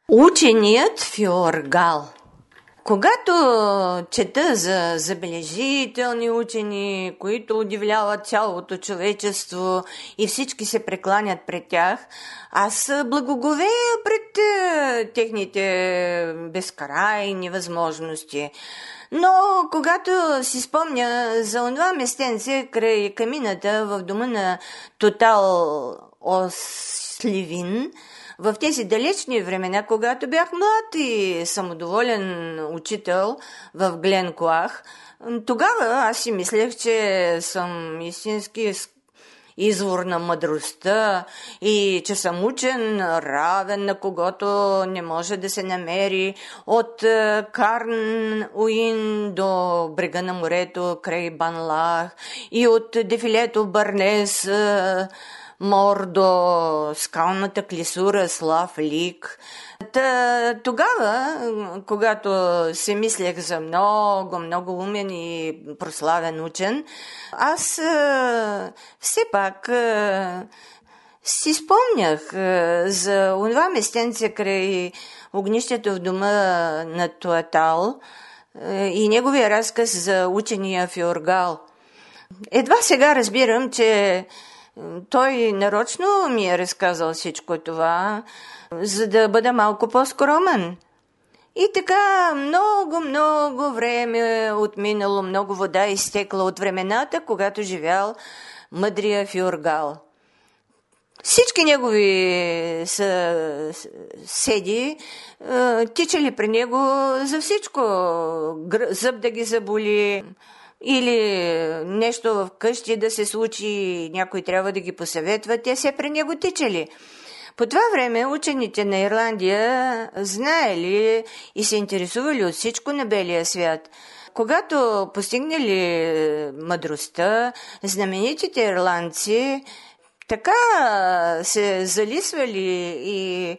Ученият Фьоргал. Когато чета за забележителни учени, които удивляват цялото човечество и всички се прекланят пред тях, аз благоговея пред техните безкрайни възможности. Но когато си спомня за онова местенце край камината в дома на Тотал Осливин, в тези далечни времена, когато бях млад и самодоволен учител в Гленкоах, тогава аз си мислех, че съм истински извор на мъдростта и че съм учен равен на когото не може да се намери от Карн Уин до брега на морето край Банлах и от дефилето Барнес Мор до скалната клисура Слав Лик. Тогава, когато се мислех за много умен и прославен учен, аз все пак си спомнях за онова местенце край огнището в дома на Туатал и неговия разказ за учения Фьоргал. Едва сега разбирам, че той нарочно ми е разказал всичко това, за да бъда малко по-скромен. И така много време отминало, много вода изтекла от времената, когато живял мъдрия Фьоргал. Всички негови съседи тичали при него за всичко. Зъб да ги заболи, или нещо в къщи да се случи, някой трябва да ги посъветва, те се при него тичали. По това време учените на Ирландия знаели и се интересували от всичко на белия свят. Когато постигнали мъдростта, знаменитите ирландци така се залисвали и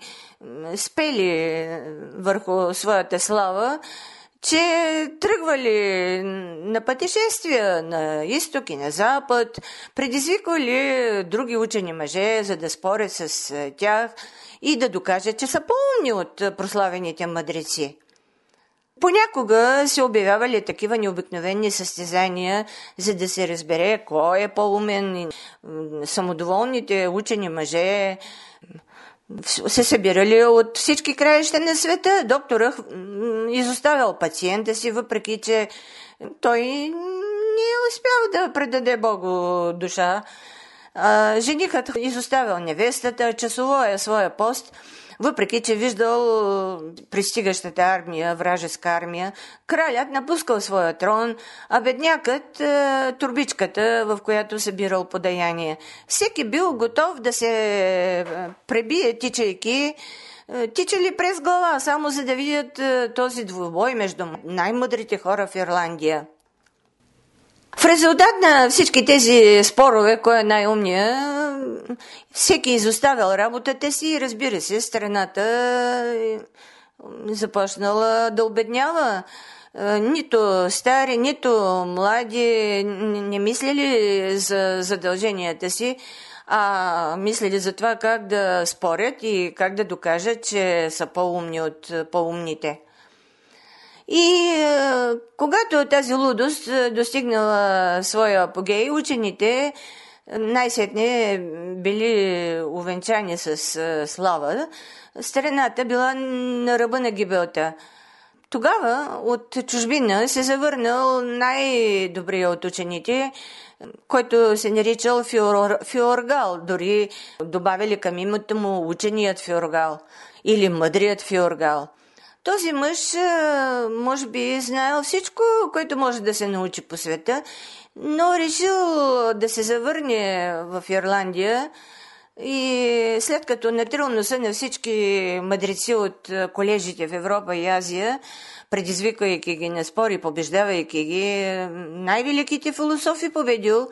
спели върху своята слава, че тръгвали на пътешествия на изток и на запад, предизвиквали други учени мъже, за да спорят с тях и да докажат, че са по-умни от прославените мъдреци. Понякога се обявявали такива необикновени състезания, за да се разбере кой е по-умен. Самодоволните учени мъже се събирали от всички краища на света. Докторът изоставял пациента си, въпреки че той не е успял да предаде Богу душа. Женихът изоставял невестата, часовоя своя пост, въпреки че виждал пристигащата армия, вражеска армия. Кралят напускал своя трон, а беднякът турбичката, в която събирал подаяние. Всеки бил готов да се пребие, тичали през глава, само за да видят този двубой между най-мъдрите хора в Ирландия. В резултат на всички тези спорове, кой е най-умния, всеки изоставял работата си и, разбира се, страната започнала да обеднява. Нито стари, нито млади не мислили за задълженията си, а мислили за това как да спорят и как да докажат, че са по-умни от по-умните. И когато тази лудост достигнала своя апогей, учените най-сетне били увенчани с слава, страната била на ръба на гибелта. Тогава от чужбина се завърнал най-добрият от учените, който се наричал Фьоргал, дори добавили към името му ученият Фьоргал или мъдрият Фьоргал. Този мъж, може би, знаел всичко, което може да се научи по света, но решил да се завърне в Ирландия и след като натрил носа на всички мъдреци от колежите в Европа и Азия, предизвиквайки ги на спори, побеждавайки ги, най-великите философи победил,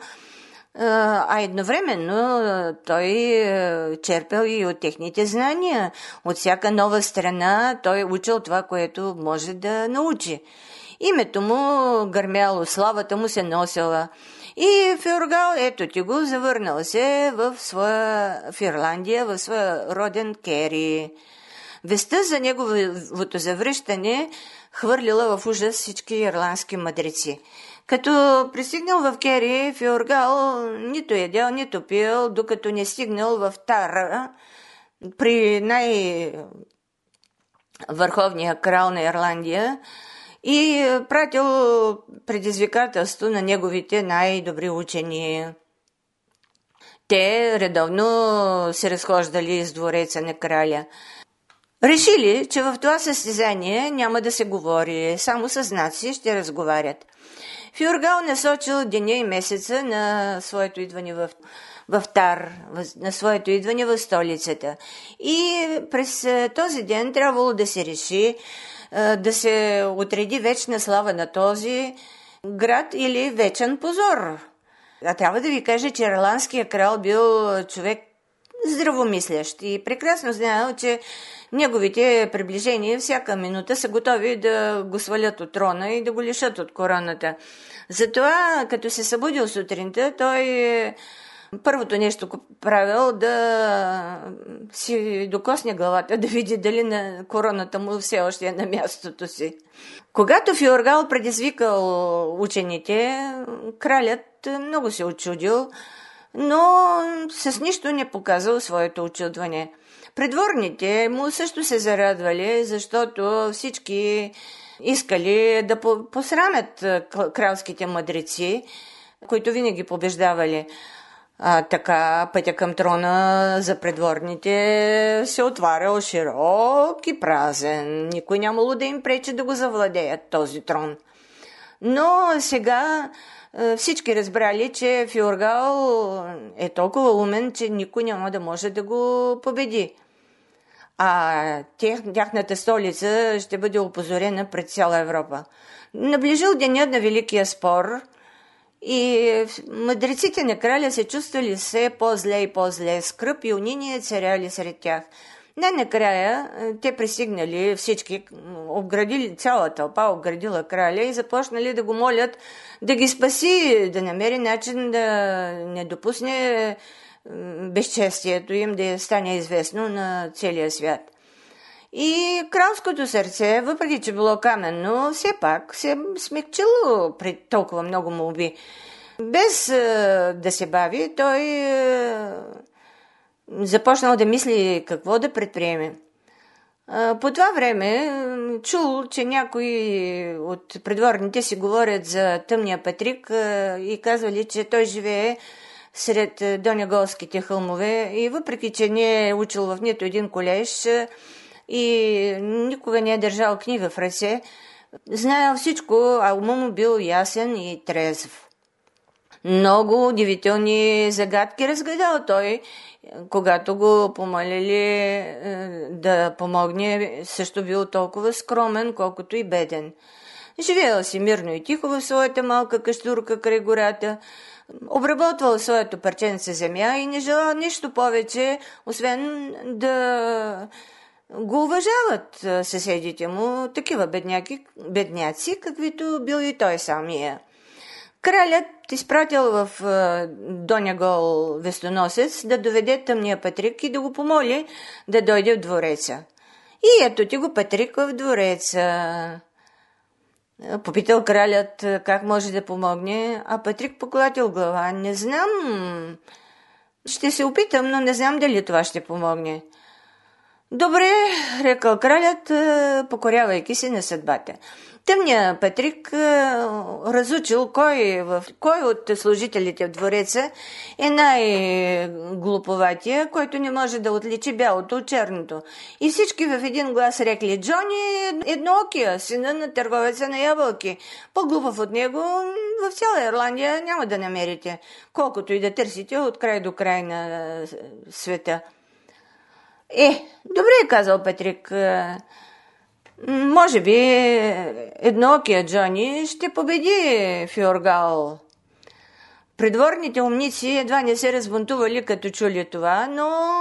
а едновременно той черпел и от техните знания. От всяка нова страна той учил това, което може да научи. Името му гърмяло, славата му се носила. И Фьоргал, ето ти го, завърнал се в Ирландия, в своя роден Кери. Вестта за неговото завръщане хвърлила в ужас всички ирландски мъдреци. Като пристигнал в Кери, Феоргал нито едял, нито пил, докато не стигнал в Тара при най-върховния крал на Ирландия и пратил предизвикателство на неговите най-добри учени. Те редовно се разхождали из двореца на краля. Решили, че в това състезание няма да се говори, само с знаци ще разговарят. Феоргал насочил деня и месеца на своето идване в Тар, на своето идване в столицата. И през този ден трябвало да се реши да се отреди вечна слава на този град или вечен позор. А трябва да ви кажа, че ирландският крал бил човек здравомислящ и прекрасно знаел, че неговите приближения всяка минута са готови да го свалят от трона и да го лишат от короната. Затова, като се събудил сутринта, той първото нещо правил да си докосне главата, да види дали на короната му все още е на мястото си. Когато Феоргал предизвикал учените, кралят много се очудил, но с нищо не показал своето очудване. Придворните му също се зарадвали, защото всички искали да посрамят кралските мъдреци, които винаги побеждавали. Така пътя към трона за придворните се отварял широк и празен. Никой нямало да им пречи да го завладеят този трон. Но сега всички разбрали, че Феоргал е толкова умен, че никой няма да може да го победи. А тяхната столица ще бъде опозорена пред цяла Европа. Наближил денят на Великия спор и мъдреците на краля се чувствали все по-зле и по-зле, скръб и униние царяли сред тях. Най-накрая те пристигнали всички, обградили цяла тълпа, обградила краля и започнали да го молят да ги спаси, да намери начин да не допусне безчестието им да стане известно на целия свят. И кралското сърце, въпреки че било каменно, все пак се смекчило при толкова много молби. Без да се бави, той започнал да мисли какво да предприеме. По това време чул, че някои от придворните си говорят за тъмния Патрик и казвали, че той живее сред Доняголските хълмове и въпреки, че не е учил в нито един колеж и никога не е държал книга в ръце, знаел всичко, а умът му бил ясен и трезв. Много удивителни загадки разгадал той, когато го помолили да помогне, също бил толкова скромен, колкото и беден. Живеел си мирно и тихо в своята малка къщурка край гората, обработвал своето парченце земя и не желал нищо повече, освен да го уважават съседите му, такива бедняци, каквито бил и той самия. Кралят изпратил в Донягол вестоносец да доведе тъмния Патрик и да го помоли да дойде в двореца. И ето ти го Патрик в двореца. Попитал кралят как може да помогне, а Патрик поклатил глава. Не знам, ще се опитам, но не знам дали това ще помогне. Добре, рекал кралят, покорявайки се на съдбата. Тъмният Патрик разучил кой от служителите в двореца е най-глуповатия, който не може да отличи бялото от черното. И всички в един глас рекли: Джони е едноокия, сина на търговеца на ябълки. По-глупав от него в цяла Ирландия няма да намерите, колкото и да търсите от край до край на света. Добре, казал Патрик. Може би едноокия Джони ще победи Феоргал. Придворните умници едва не се разбунтували, като чули това, но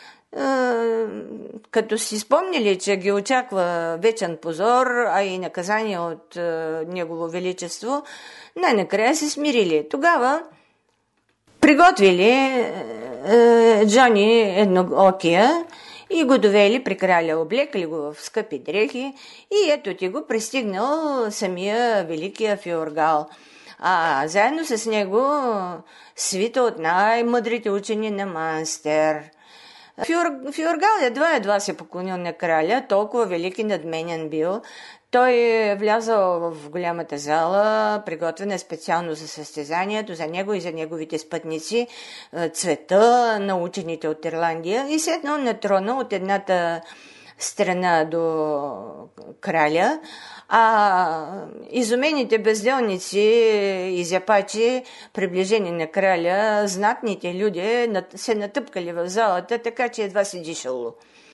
като си спомнили, че ги очаква вечен позор, а и наказание от Негово Величество, най-накрая се смирили. Тогава приготвили Джони едноокия И го довели при краля, облекли го в скъпи дрехи и ето ти го пристигнал самия великия Фиоргал. А заедно с него свита от най-мъдрите учени на Манстер. Фиоргал едва се поклонил на краля, толкова велик и надменен бил. Той е влязъл в голямата зала, приготвена специално за състезанието, за него и за неговите спътници, цвета на учените от Ирландия и седнал на трона от едната страна до краля, а изумените безделници и зяпачи, приближени на краля, знатните люди се натъпкали в залата, така че едва се дишало.